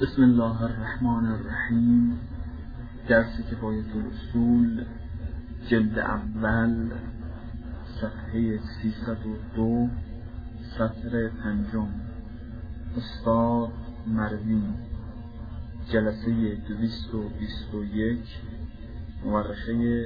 بسم الله الرحمن الرحیم. درس کفایت الاصول جلد اول صفحه 302 سطر 5. استاد مروی، جلسه 221، مورخه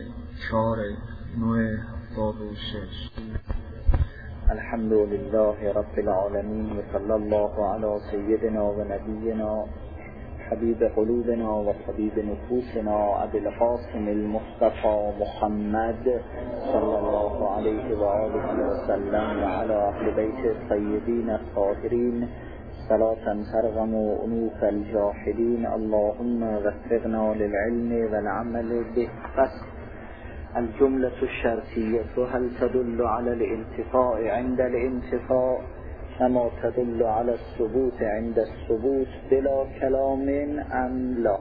4/9/76. الحمد لله رب العالمين، صلى الله على سيدنا ونبينا حبيب قلوبنا وطبيب نفوسنا أبي القاسم المصطفى محمد صلى الله عليه وآله وسلم وعلى أهل بيت الطيبين الطاهرين صلاة ترغم أنوف الجاحدين. اللهم وفقنا للعلم والعمل به. الجملة الشرطية هل تدل على الانتفاء عند الانتفاء كما تدل على الثبوت عند الثبوت بلا كلام ام لا؟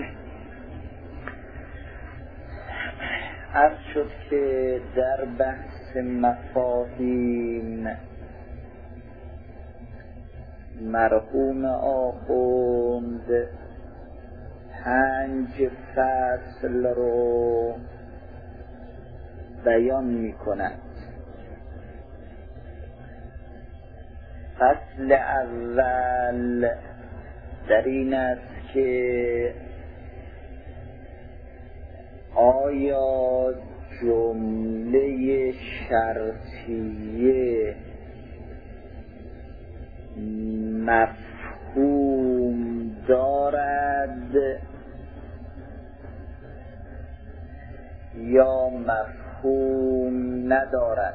عرض شد که در بحث مفاهیم مرحوم آخوند 5 فصل رو بیان می کند. فصل اول در این است که آیا جمله شرطیه مفهوم دارد یا مفهوم ندارد.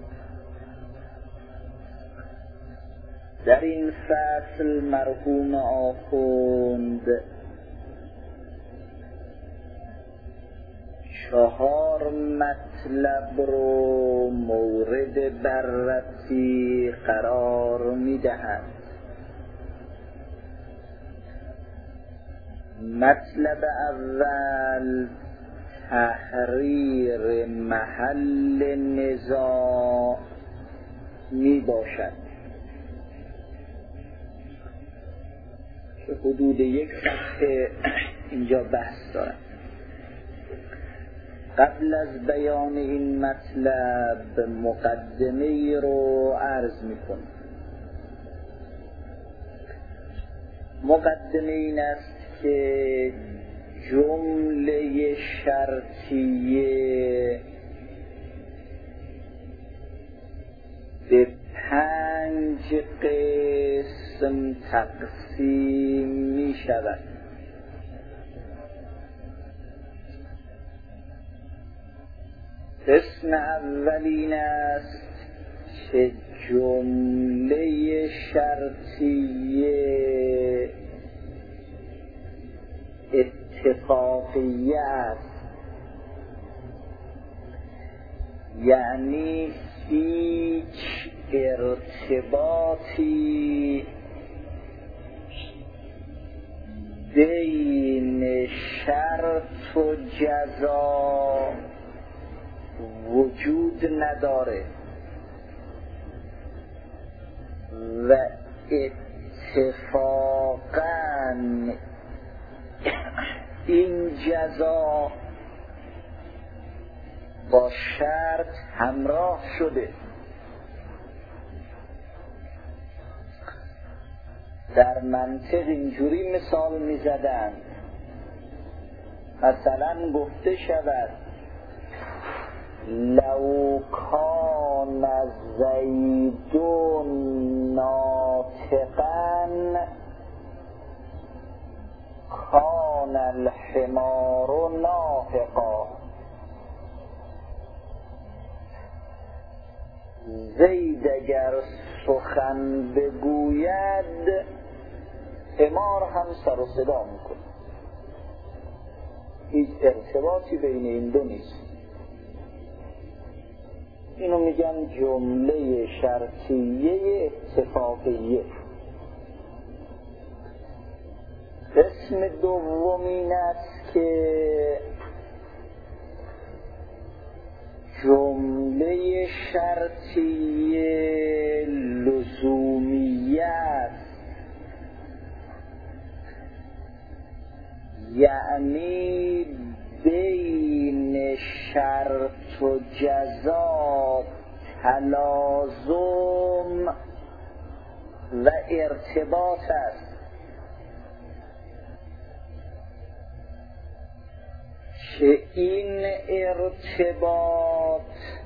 در این فصل مرحوم آخوند 4 مطلب رو مورد بررسی قرار می دهد. مطلب اول تحریر محل نزاع می باشد که حدود 1 صفحه اینجا بحث دارد. قبل از بیان این مطلب مقدمه ای رو عرض می کنم. مقدمه این است که جمله شرطیه به 5 قسم تقسیم می شود. قسم اولین است که جمله شرطیه اتفاقیه است، یعنی هیچ ارتباطی بین شرط و جزا وجود نداره و اتفاقاً این جزا با شرط همراه شده. در منطق اینجوری مثال می زدن، مثلا گفته شود لو کان زید ناطقا کان الحمار ناطقا. زید اگر سخن بگوید حمار هم سر و صدا میکنه. هیچ ارتباطی بین این دو نیست. اینو میگن جمله شرطیه اتفاقیه. قسم دومین است که جمله شرطیه لزومیه است، یعنی بین شرط و جزا تلازم و ارتباط است که این ارتباط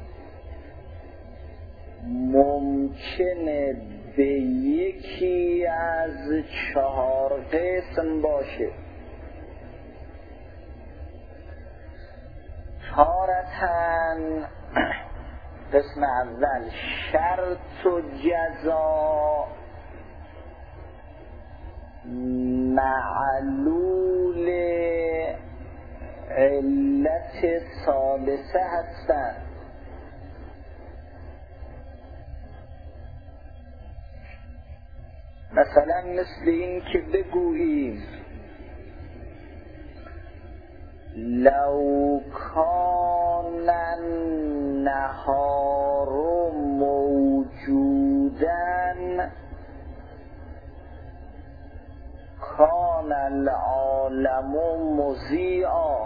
ممکنه به یکی از 4 قسم باشه. تارتاً قسم اول شرط و جزا معلول علت ثالثه هستند. مثلا مثل این که بگوییم لو کان النهار موجودا کان العالم مضیعا.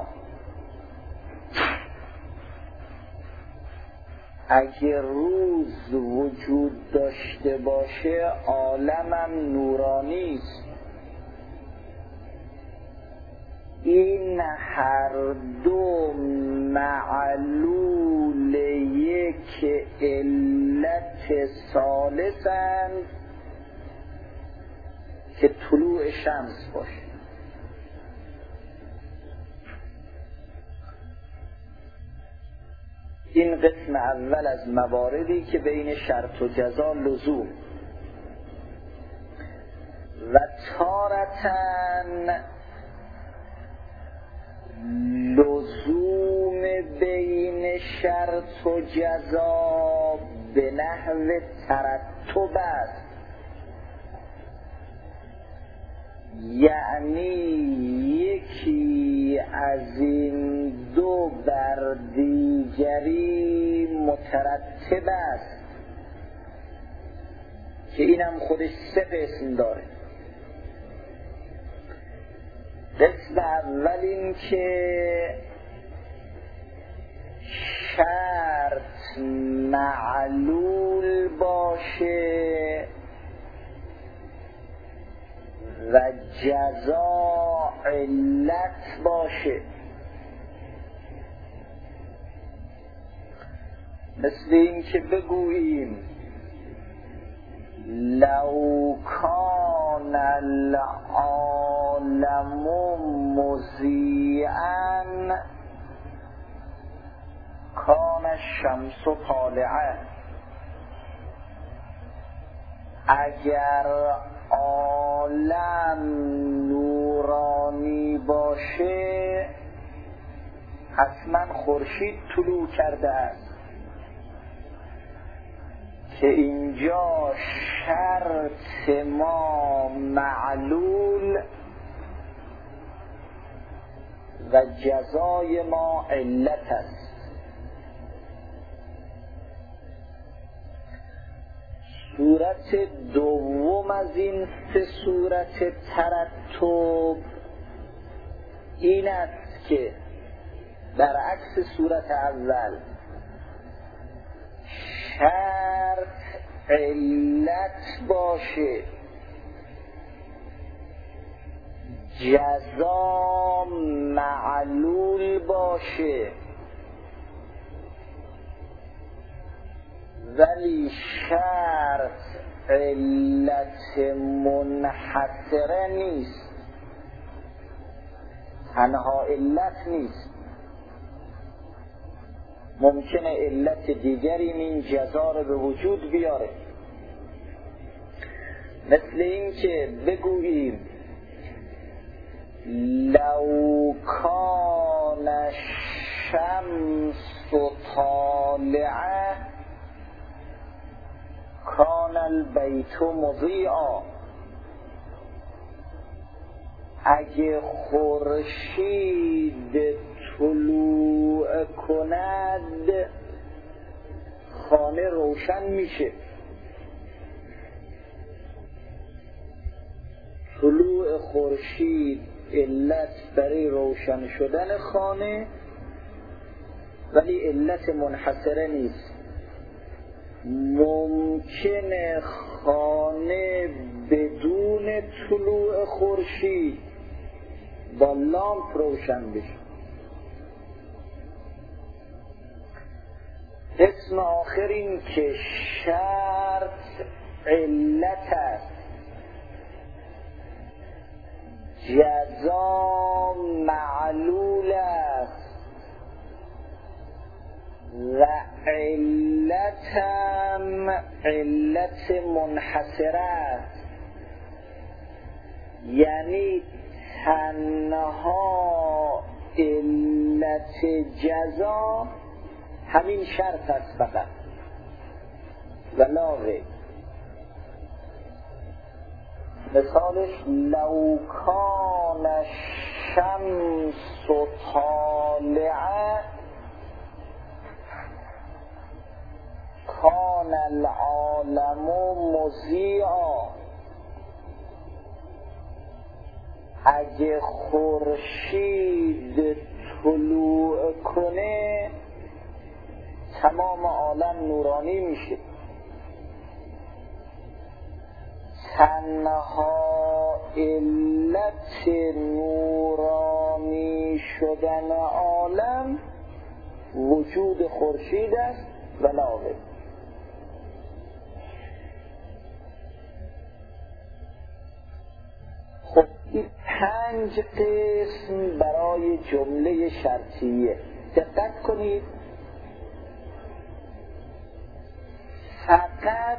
اگه روز وجود داشته باشه عالمم نورانی است. این هر دو معلول یک علت ثالثند که طلوع شمس باشه. این قسم اول از مواردی که بین شرط و جزا لزوم و تارتاً لزوم بین شرط و جزا به نحو ترتب است، یعنی یکی از این دو بر دیگری مترتب است که اینم خودش 3 قسم داره. قسم اول این که شرط معلول باشه و جزا علت باشه. مثل این که بگوییم لو کان العالم مضیئا کان الشمس طالعه. اگر عالم نورانی باشه حتما خورشید طلوع کرده است که اینجا شرط ما معلول و جزای ما علت است. صورت دوم از این 3 صورت ترتب این است که برعکس صورت اول شرط علت باشه، جزا معلول باشه، ولی شرط علت منحصره نیست، تنها علت نیست، ممکنه علت دیگری این جزا رو به وجود بیاره. مثل این که بگوییم لو کان الشمس طالعه کان البیت مضیعا. اگه خورشید طلوع کند خانه روشن میشه. طلوع خورشید علت برای روشن شدن خانه، ولی علت منحصره نیست. ممکنه خانه بدون طلوع خورشید با لامپ روشن بشه. قسم آخر این که شرط علت است، جزا معلول است و علتم علت منحصره است. یعنی تنها علت جزا همین شرط است فقط و لا غیر. مثالش لو کان الشمس طالعه کان العالم مضیعا. اگه خورشید طلوع کنه تمام عالم نورانی میشه. تنها علت نورانی شدن عالم وجود خورشید است و لا غیر. خب این 5 قسم برای جمله شرطیه. دقت کنید، فقط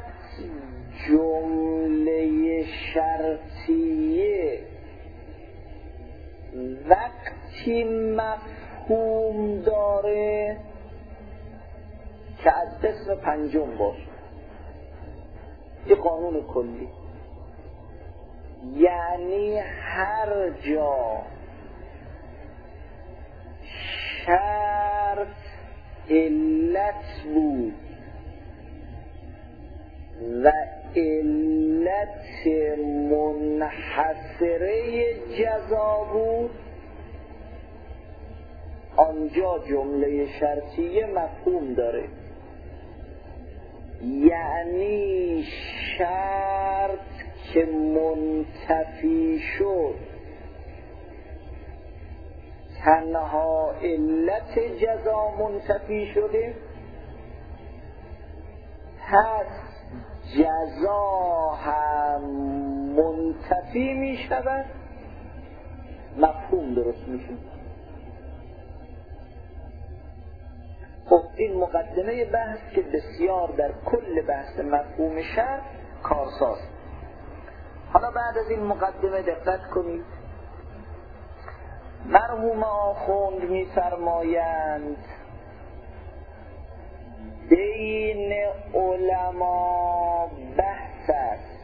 جمله شرطیه وقتی مفهوم داره که از قسم 5 باشه. این قانون کلی، یعنی هر جا شرط علت بود و علت منحصره جزا بود، آنجا جمله شرطیه مفهوم داره. یعنی شرط که منتفی شد تنها علت جزا منتفی شده، پس جزا هم منتفی می شود، مفهوم درست می شود. خب این مقدمه بحث که بسیار در کل بحث مفهوم شرط کارساز. حالا بعد از این مقدمه دقت کنید، مرحوم آخوند می فرمایند بین علما بحث است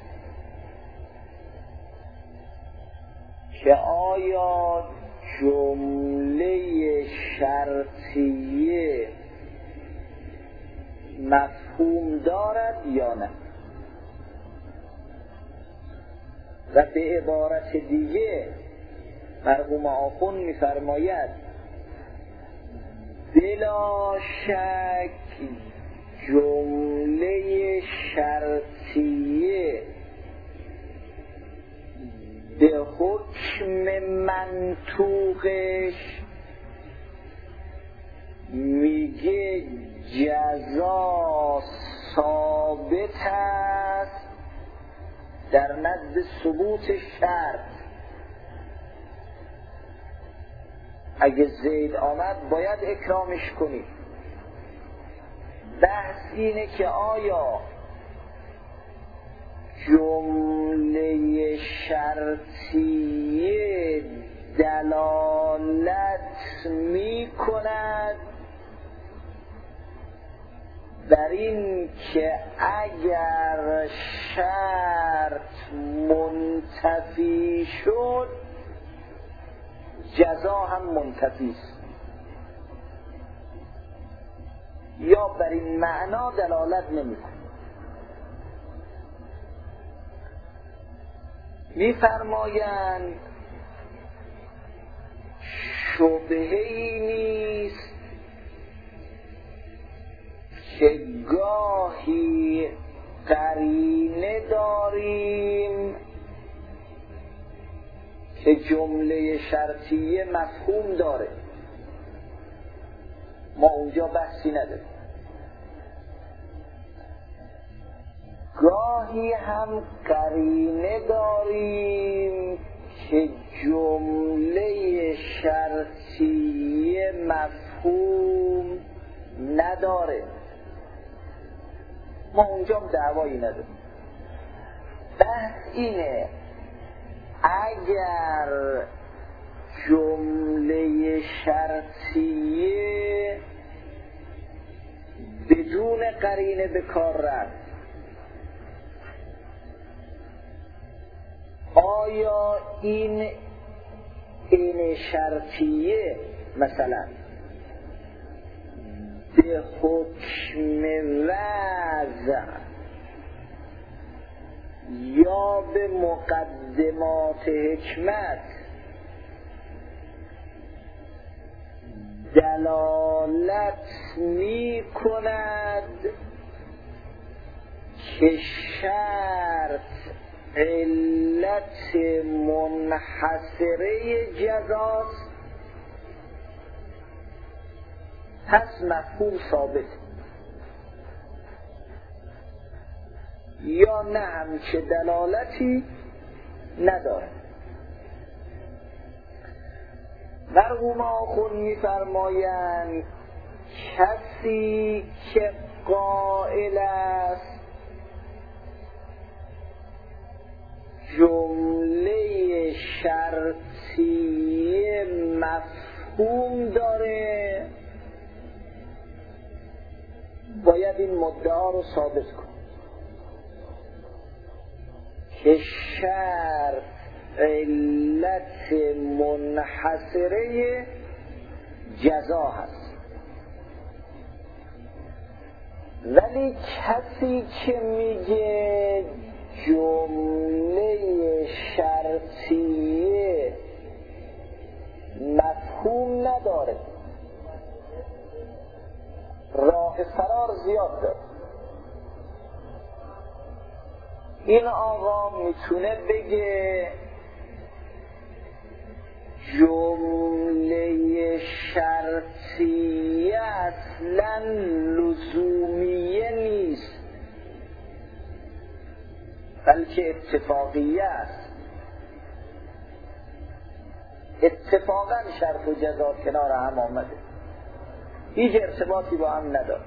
که آیا جمله شرطیه مفهوم دارد یا نه. و به عبارت دیگه مرحوم آخوند می‌فرماید بلا شک جمله شرطیه به حکم منطوقش میگه جزا ثابت است در نزد ثبوت شرط. اگه زید آمد باید اکرامش کنید. بحث اینه که آیا جمله شرطیه دلالت می کند در این که اگر شرط منتفی شد جزا هم منتفی است، یا بر این معنا دلالت نمی‌کند. می‌فرمایند شبهه‌ای نیست که گاهی قرینه داریم که جمله شرطیه مفهوم داره، ما اونجا بحثی نداریم. گاهی هم قرینه داریم که جمله شرطیه مفهوم نداره، ما اونجا دعوایی نداریم. بحث اینه اگر جمله شرطیه بدون قرینه به کار رفت، آیا این شرطیه مثلا به حکم وضع یا به مقدمات حکمت دلالت می کند که شرط علت منحصره جزاست، پس مفهوم ثابت، یا نه همچه دلالتی نداره. مرحوم آخوند می‌فرمایند کسی که قائل است جمله شرطیه مفهوم داره باید این مدعا رو ثابت کنه که شرط علت منحصره جزا هست. ولی کسی که میگه جمله شرطیه مفهوم نداره، راه فرار زیاد داره. این آقا میتونه بگه جمله شرطیه اصلا لزومیه نیست بلکه اتفاقیه است، اتفاقا شرط و جزا کنار هم آمده، هیچ ارتباطی با هم نداره.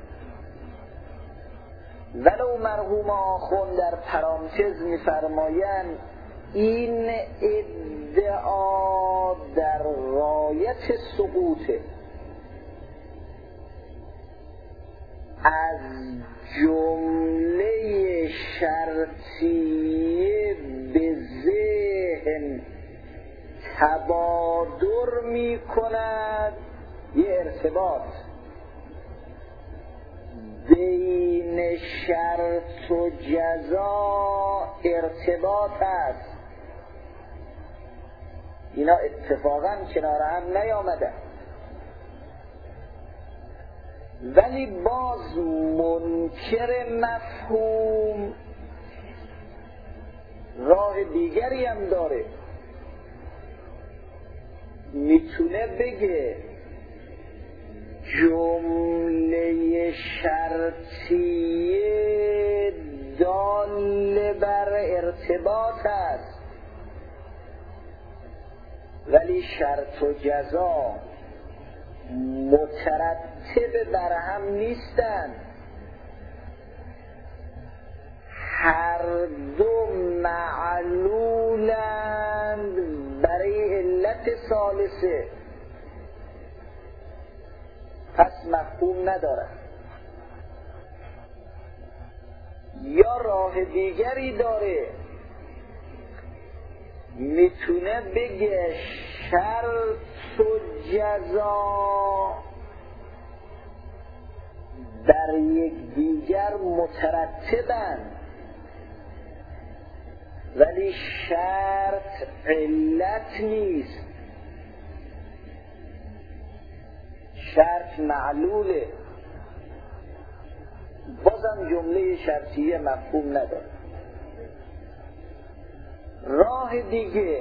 ولو مرحوم آخوند در پرانتز می‌فرمایند این ادعا در غایت سقوطه، از جمله شرطیه به ذهن تبادر می کند، یه ارتباط بین شرط و جزا ارتباط است، اینا اتفاقا کنار هم نیامدن. ولی باز منکر مفهوم راه دیگری هم داره، میتونه بگه جمله شرطیه دال بر ارتباط است ولی شرط و جزا مترتب بر هم نیستند، هر دو معلولند برای علت ثالثه، پس مفهوم ندارد. یا راه دیگری داره، میتونه بگه شرط و جزا در یک دیگر مترتبند ولی شرط علت نیست، علتش معلوله، بازم جمله شرطیه مفهوم نداره. راه دیگه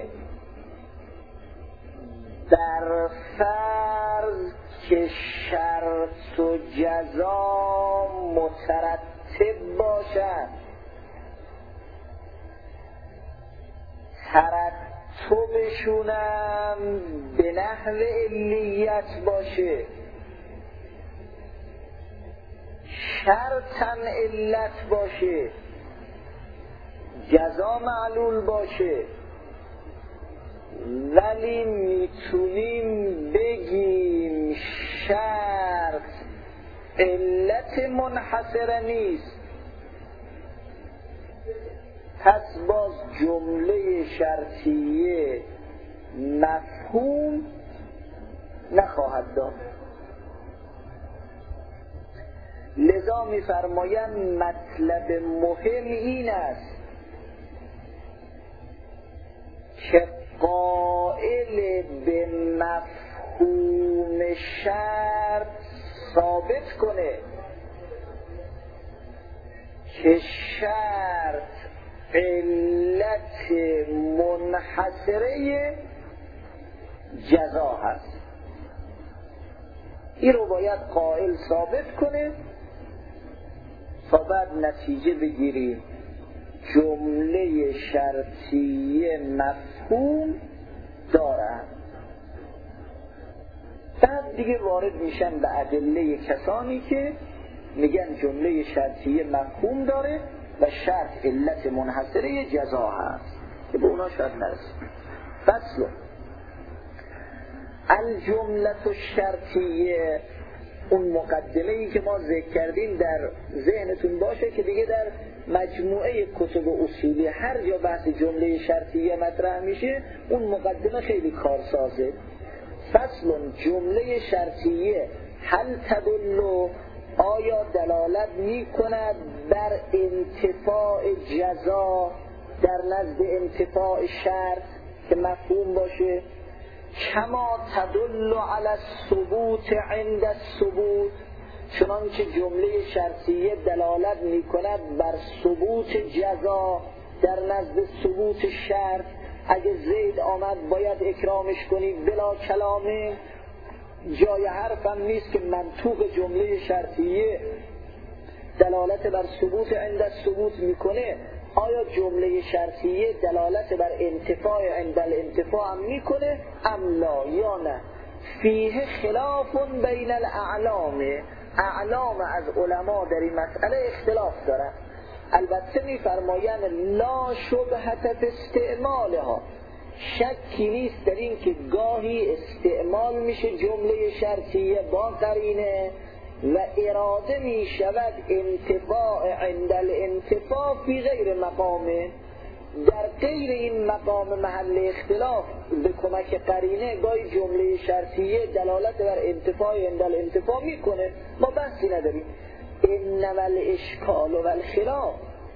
در فرض که شرط و جزا مترتب باشد، ترتبشونم به نحو علیت باشه، شرطم علت باشه، جزا معلول باشه، ولی میتونیم بگیم شرط علت منحصره نیست، پس باز جمله شرطیه مفهوم نخواهد داد. لذا می‌فرمایند مطلب مهم این است که قائل به مفهوم شرط ثابت کنه که شرط علت منحصره جزا هست. این رو باید قائل ثابت کنه تا بعد نتیجه بگیریم جمله شرطیه مفهوم دارد. بعد دیگه وارد میشن به ادله کسانی که میگن جمله شرطیه مفهوم داره و شرط علت منحصره جزا هست که به اونا شاید نرسیم. فصل الجمله الشرطیه، اون مقدمه‌ای که ما ذکر کردیم در ذهنتون باشه که دیگه در مجموعه کتب اصولی هر جا بحث جمله شرطیه مطرح میشه اون مقدمه خیلی کارسازه. فصل جمله شرطیه هل تدل، آیا دلالت میکند بر انتفاع جزا در نزد انتفاع شرط که مفهوم باشه، کما تدل علی الثبوت عند الثبوت، چنانچه جمله شرطیه دلالت میکند بر ثبوت جزا در نزد ثبوت شرط. اگه زید آمد باید اکرامش کنی بلا کلامه، جای حرفم نیست که منطوق جمله شرطیه دلالت بر ثبوت عند الثبوت میکنه، آیا جمله شرطیه دلالت بر انتفاع عند الانتفاع هم میکنه ام لا یا نه؟ فیه خلاف بین الاعلام، اعلام از علما در این مسئله اختلاف دارن. البته میفرمایند لا شبهة فی استعمالها، شکی نیست در این که گاهی استعمال میشه جمله شرطیه با قرینه و اراده می شود انتفاع عند الانتفاع فی غیر مقامه، در غیر این مقام محل اختلاف به کمک قرینه گاهی جمله شرطیه دلالت بر انتفاع عند الانتفاع میکنه، ما بحثی نداریم. انما الاشکال و الخلاف،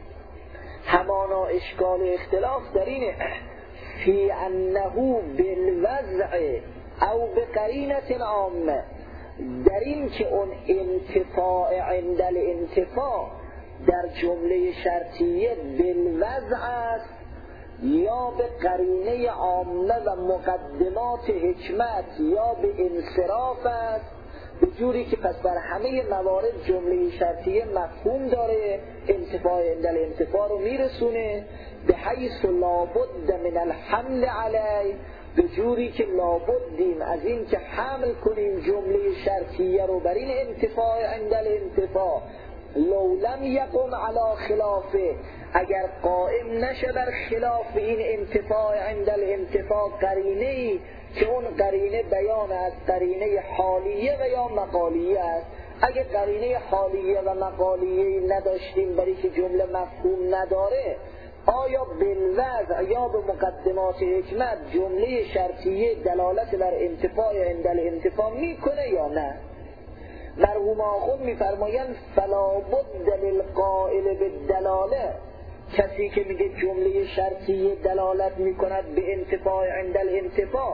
همانا اشکال و اختلاف در اینه فی انه بالوضع او بقرینة عامه، در این که اون انتفاع عند الانتفاع در جمله شرطیه بالوضع است یا به قرینه عامه و مقدمات حکمت یا به انصراف است، به جوری که پس بر همه موارد جمله شرطیه مفهوم داره، انتفاع عند الانتفاع رو میرسونه، به حیث لابد من الحمل علی، به جوری که لابدیم از این که حمل کنیم جمله شرطیه رو بر این انتفاع عند الانتفاع، لو لم یقم علی خلافه، اگر قائم نشه بر خلاف این انتفاع عند الانتفاع قرینه‌ای که اون قرینه بیان از قرینه حالیه و یا مقالیه است. اگه قرینه حالیه و مقالیه نداشتیم برای که جمله مفهوم نداره، آیا بالوضع یا به مقدمات حکمت جمله شرطیه دلالت بر انتفاع عند الانتفاع میکنه یا نه؟ مرحوم آخوند میفرمایند فلا بد للقائل بالدلاله، کسی که میگه جمله شرطیه دلالت میکند به انتفاع عند الانتفاع،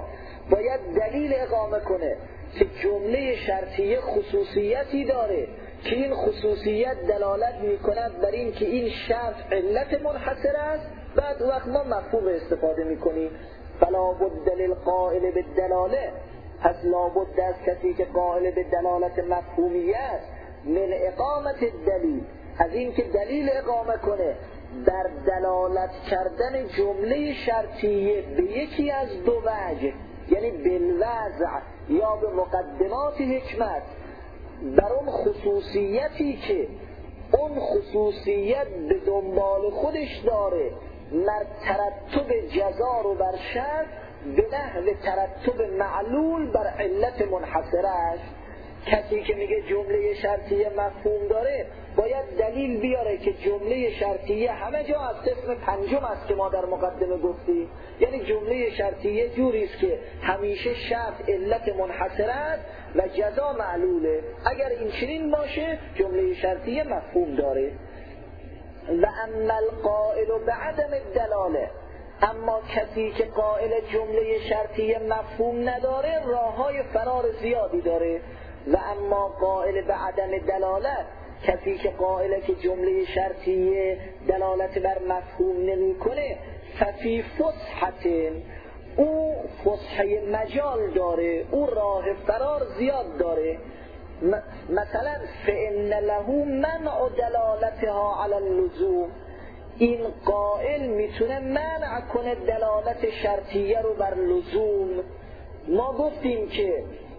باید دلیل اقامه کنه که جمله شرطیه خصوصیتی داره که این خصوصیت دلالت میکند بر این که این شرط علت منحصر است. بعد وقت ما مفهوم استفاده میکنیم فلا بد للقائل بالدلاله، پس لابد از کسی که قائل به دلالت مفهومیه است من اقامت الدلیل، از این که دلیل اقامه کنه در دلالت کردن جمله شرطیه به یکی از دو وجه، یعنی بالوضع یا به مقدمات حکمت، بر اون خصوصیتی که اون خصوصیت به دنبال خودش داره ترتب جزا رو بر شرط به نحو ترتب معلول بر علت منحصرش. کسی که میگه جمله شرطیه مفهوم داره باید دلیل بیاره که جمله شرطیه همه جا از قسم پنجم است که ما در مقدمه گفتیم، یعنی جمله شرطیه جوری است که همیشه شرط علت منحصر است و جزا معلوله. اگر این چنین باشه جمله شرطیه مفهوم داره. و اما القائل بعدم الدلاله، اما کسی که قائل جمله شرطیه مفهوم نداره راههای فرار زیادی داره. و اما قائل به عدم دلالت، کسی که قائل که جمله شرطیه دلالت بر مفهوم نمی کنه، ففی فسحت، او فسحه مجال داره، او راه فرار زیاد داره. مثلا فإن له منع دلالتها علی اللزوم، این قائل میتونه منع کنه دلالت شرطیه رو بر لزوم. ما گفتیم که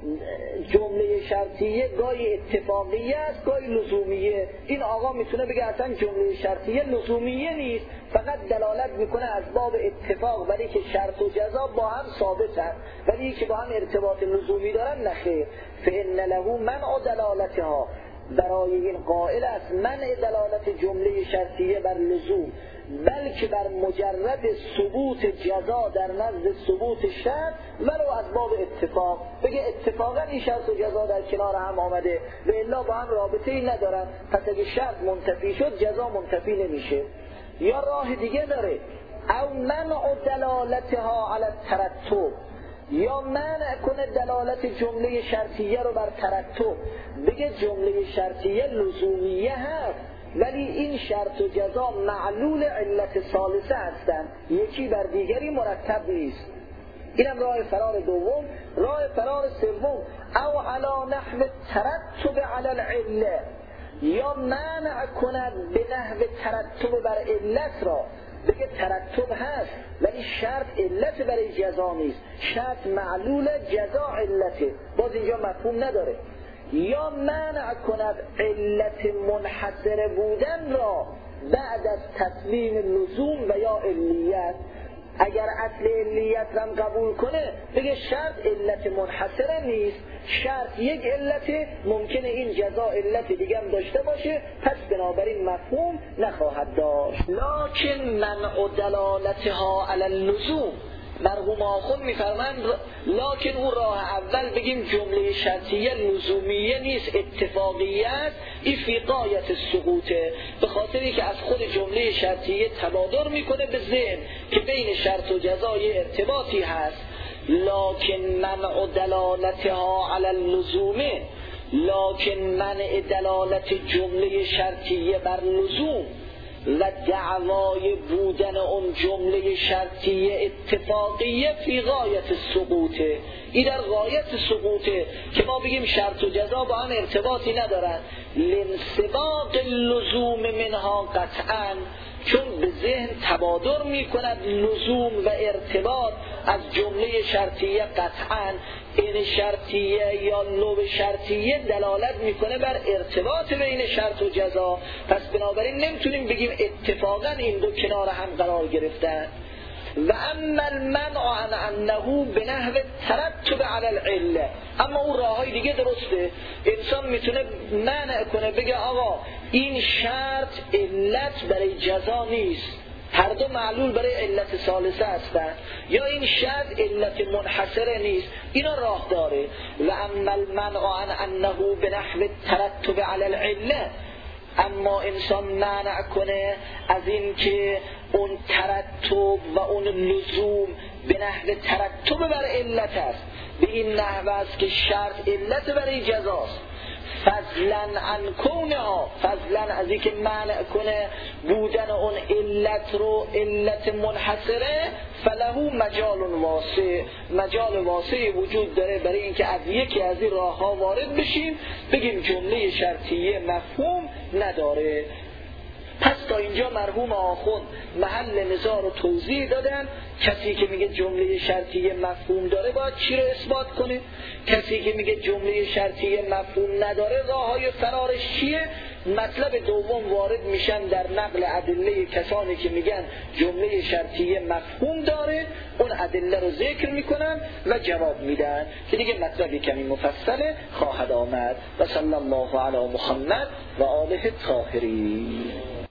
جمله شرطیه گاهی اتفاقیه است گاهی لزومیه. این آقا میتونه بگه اصلا جمله شرطیه لزومیه نیست، فقط دلالت میکنه از باب اتفاق، ولی که شرط و جزا با هم ثابتن، ولی که با هم ارتباط لزومی دارن نخیر. فإن له منع دلالتها، برای این قائل است منع دلالت جمله شرطیه بر لزوم، بلکه بر مجرد ثبوت جزا در نزد ثبوت شرط ولو از باب اتفاق. بگه اتفاقا این شرط و جزا در کنار هم آمده و الا با هم رابطه ای ندارن، پس اگه شرط منتفی شد جزا منتفی نمیشه. یا راه دیگه داره، او منع دلالتها علی الترتب، یا منع کنه دلالت جمله شرطیه رو بر ترتب، بگه جمله شرطیه لزومیه هست ولی این شرط و جزا معلول علت ثالثه هستند، یکی بر دیگری مرتب نیست. اینم راه فرار دوم. راه فرار سوم، او علی نحو ترتب علی العله، یا منع کند به نحو ترتب بر علت را، بگه ترتب هست ولی شرط علت برای جزا نیست، شرط معلول جزا علته، باز اینجا مفهوم نداره. یا منع کند علت منحصر بودن را بعد از تسلیم لزوم و یا علیت، اگر اصل علیت را قبول کنه بگه شرط علت منحصر نیست، شرط یک علت، ممکنه این جزا علت دیگه هم داشته باشه، پس بنابراین مفهوم نخواهد داشت. لکن منع دلالتها علی اللزوم، مرحوم آخوند میفرمند لکن اون راه اول بگیم جمله شرطیه لزومیه نیست اتفاقیه است، این فی غایت سقوطه، به خاطری که از خود جمله شرطیه تبادر میکنه به ذهن که بین شرط و جزای ارتباطی هست. لکن منع دلالتها علی اللزومه، لکن منع دلالت جمله شرطیه بر لزوم و دعوای بودن اون جمله شرطیه اتفاقیه فی غایت سقوطه، این در غایت سقوطه که ما بگیم شرط و جزا با هم ارتباطی ندارن، لانسباق اللزوم منها قطعا، چون به ذهن تبادر میکند لزوم و ارتباط از جمله شرطیه قطعا. این شرطیه یا لب شرطیه دلالت میکنه بر ارتباط بین شرط و جزا، پس بنابراین نمیتونیم بگیم اتفاقا این دو کنار هم قرار گرفتن. و اما المنع عن انه به نحو ترتب علی العله، اما اون راههای دیگه درسته، انسان میتونه منع کنه بگه آقا این شرط علت برای جزا نیست، هر دو معلول برای علت ثالثه هستن، یا این شرط علت منحصره نیست، اینا راه داره. و اما المنع عن انه به نحو ترتب علی العله، اما انسان منع کنه از این که اون ترتب و اون لزوم به نحو ترتب بر علت است، به این نحو است که شرط علت برای جزاست، فضلا عن کونها، فضلا از این که منع کنه بودن اون علت رو علت منحصره، فله مجال واسع، مجال واسعی وجود داره برای اینکه از یکی از این راه ها وارد بشیم بگیم جمله شرطیه مفهوم نداره. پس تا اینجا مرحوم آخوند محل نزاع رو توضیح دادن. کسی که میگه جمله شرطیه مفهوم داره باید چی رو اثبات کنه؟ کسی که میگه جمله شرطیه مفهوم نداره راههای فرارش چیه؟ مطلب دوم وارد میشن در نقل ادله کسانی که میگن جمله شرطیه مفهوم داره، اون ادله رو ذکر میکنن و جواب میدن که دیگه مطلبی کمی مفصله خواهد آمد. و صلی الله علی محمد و آله الطاهرین.